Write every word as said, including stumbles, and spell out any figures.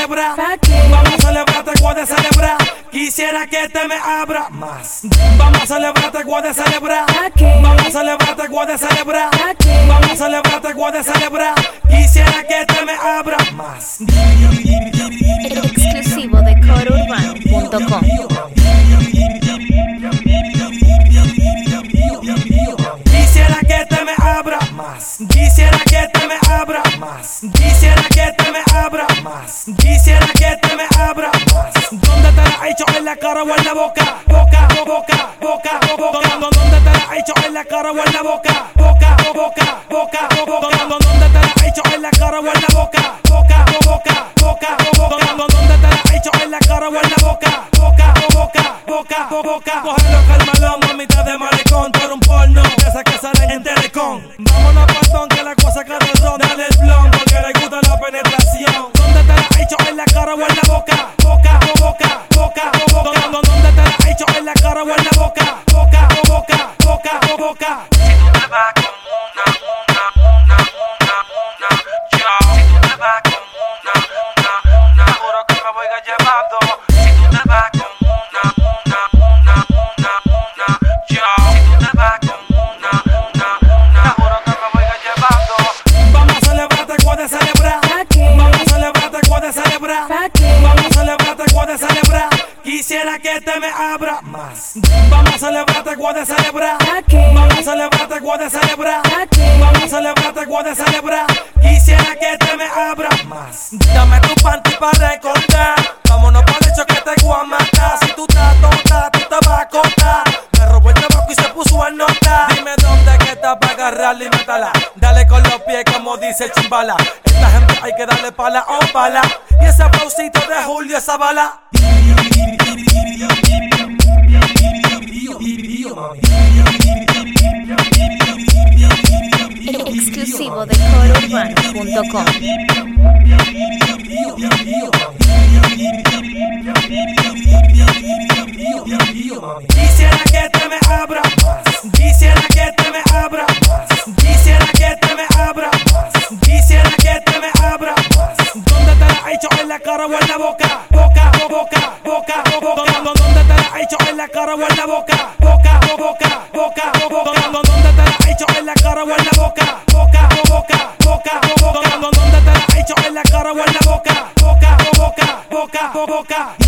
celebrar. Vamos a celebrar, te voy a celebrar. Quisiera que te me abra más. Vamos a celebrar, te voy a celebrar. Vamos a celebrar, te voy a celebrar. Vamos a celebrar, te voy a celebrar. Quisiera que te me abra más. Exclusivo de core urbano punto com. Quisiera que te me abra más. Quisiera que te me abra más. Quisiera que te me abra más. Quisiera que te me abra más. ¿Dónde te la he hecho? ¿En la cara o en la boca? Boca, boca, boca, boca. ¿Dónde te la he hecho? ¿En la cara o en la boca? Boca, boca, boca, boca. ¿Dónde te la he hecho? ¿En la cara o en la boca? Boca, boca, boca, boca. ¿Dónde te la he hecho? ¿En la cara o en la boca? Boca, boca, boca, boca. Cógelo, cálmalo, mamita de maricón. Tú eres un porno de esas que salen en Telecom. Vámonos patón que la cosa que te ron. Dale el blon porque le gusta la penetración. ¿Dónde te la he hecho? ¿En la cara o en la boca? Boca, boca, boca, boca. ¿Dónde te la he hecho? ¿En la cara o en la boca? Boca, boca, boca, boca. Si tú te vas con una, una, una, una, una, yo. Si tú te vas con una, una, una, juro que me voy a llevando. Si tú te vas con una, una, una, una, una, yo. Si tú te vas con una, una, una, juro que me voy a llevando. Vamos a celebrar, te voy a celebrar. Vamos a celebrar, te voy a celebrar. Vamos a celebrar, te voy a celebrar. Quisiera que te me abra más. Vamos a celebrar, te voy a celebrar. Vamos a celebrar, te voy a celebrar. Vamos a celebrar, te voy a celebrar. Quisiera que te me abra más. Dame tu panty para recordar. Vámonos para el hecho que te voy a matar. Si tú estás tonta, tú te vas a cortar. Me robó el tabaco y se puso a nota. Dime dónde que está para agarrarla y matarla. Dale con los pies como dice Chimbala. Esta gente hay que darle pala o pala. Y ese aplausito de Julio, esa bala. Exclusivo de core urbano punto com. Quisiera que te me abra más. Quisiera que te me abra más. Quisiera que te me abra más. Quisiera que te me abra más. ¿Dónde te la he hecho? ¿En la cara o en la boca? Boca, boca, boca, boca. ¿Dónde te la he hecho? ¿En la cara o en la boca? Boca, boca, boca, boca. ¿Dónde te la he hecho? ¿En la cara o en la boca? Boca, boca, boca, boca. ¿Dónde te la he hecho? ¿En la cara o en la boca? Boca, boca, boca, boca.